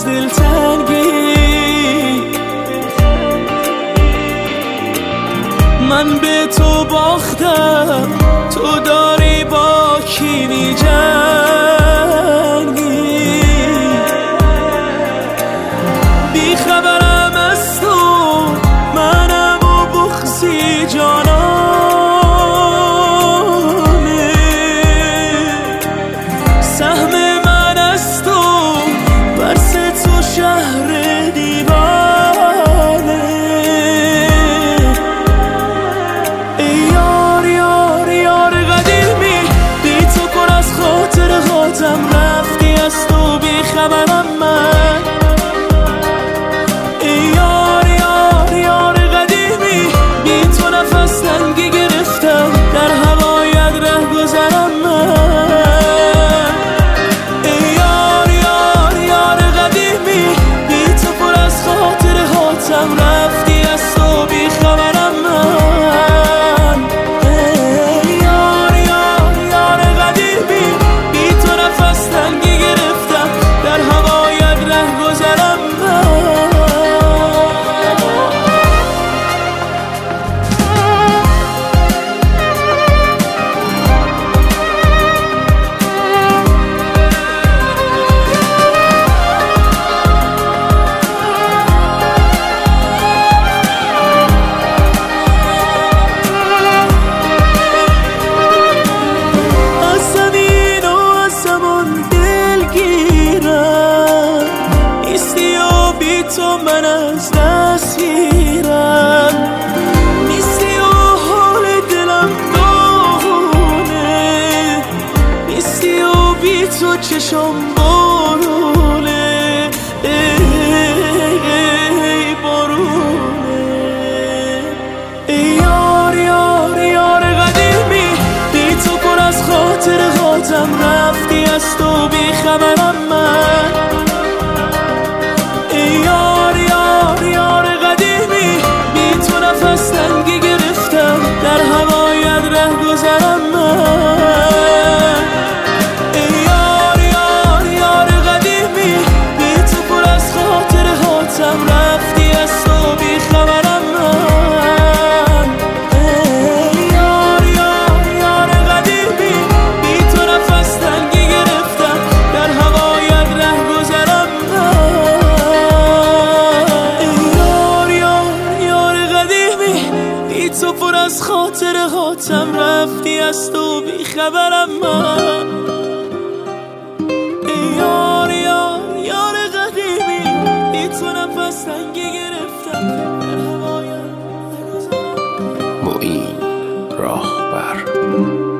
از دلتنگی. من به تو باختم، تو داری با کی می‌جنگی. بی خبرم از تو، منم و بغضی جانانه. سهم من از تو، برس تو شهر دیوانه. ای یار یار یار قدیمی، بی تو پر از خاطر خاطم، رفتی از تو بی خبرم من. ای یار یار یار قدیمی، بی تو نفس تنگی گرفتم، در هوایت ره گذرم من. ای یار یار یار قدیمی، بی تو پر از خاطر خاطم، رفتی از تو بی خبرم من. ای یار یار یار قدیمی، بی تو نفس تنگی گرفتم، در هوایت ره گذرم من. از زمین و از زمان دلگیرم، نیستی و بی تو من از دست گیرم. نیستی و حال دلم داغونه، نیستی و بی تو چشم بارونه. ای بارونه. ای یار یار یار قدیمی، بی تو پر از خاطر خاطم، رفتی از تو بی خبرم من. ای یار یار یار قدیمی، بی تو نفس تنگی گرفتم، در هوایت ره گذرم من. ای یار یار یار قدیمی، بی تو پر از خاطر خاطم، رفتی از تو بی خبرم من. ای یار یار یار قدیمی، بی تو نفس تنگی گرفتم، در هوایت ره گذرم من. ای یار یار یار قدیمی، بی تو پر از خاطر خاطم، رفتی از تو بی خبرم من. ای یار یار یار قدیمی، بی تو نفس تنگی گرفتم، در هوایت ره گذرم. معین راهبر.